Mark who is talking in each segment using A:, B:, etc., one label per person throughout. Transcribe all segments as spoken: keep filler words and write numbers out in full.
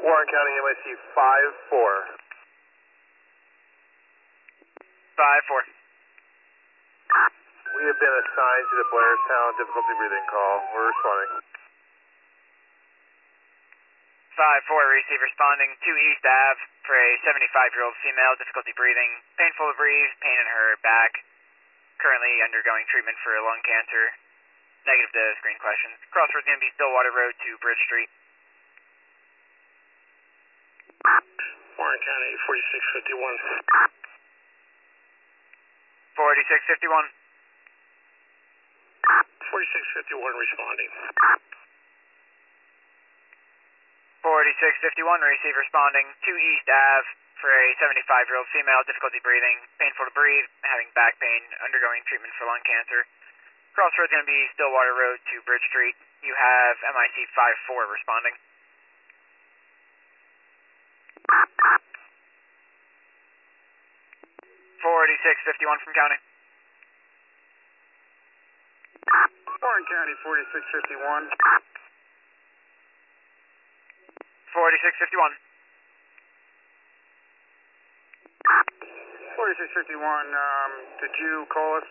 A: Warren County, M I C five four.
B: five four.
A: We have been assigned to the Blairstown difficulty breathing call. We're responding.
B: five four, receive responding to East Ave for a seventy-five-year-old female, difficulty breathing, painful to breathe, pain in her back, currently undergoing treatment for lung cancer, negative to screen questions. Crossroads going to be Stillwater Road to Bridge Street.
A: Warren County, forty-six fifty-one.
B: forty-six fifty-one.
A: forty-six fifty-one responding.
B: forty-six fifty-one, receive responding to East Ave for a seventy-five-year-old female, difficulty breathing, painful to breathe, having back pain, undergoing treatment for lung cancer. Crossroads going to be Stillwater Road to Bridge Street. You have M I C five four responding. forty-six fifty-one from County.
A: Warren County, forty-six fifty-one.
B: forty-six fifty-one.
A: forty-six fifty-one, um, did you call us?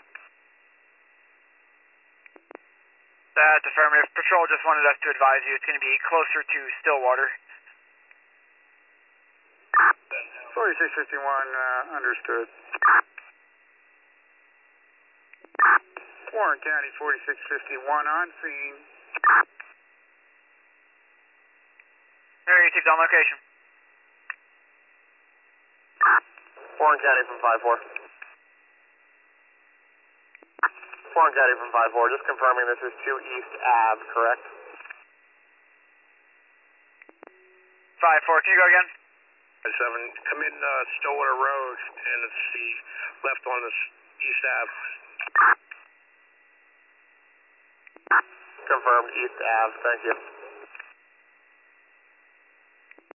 B: That's affirmative. Patrol just wanted us to advise you it's going to be closer to Stillwater.
A: forty-six fifty-one, uh, understood. Warren County, forty-six fifty-one, on scene.
B: Very received on location.
A: Warren County from five four. Warren County from five four, just confirming this is two East Ave, correct?
B: five four, can you go again?
A: seven, come in uh, Stillwater Road, and it's the left on this East Ave. Confirmed, East Ave, thank you.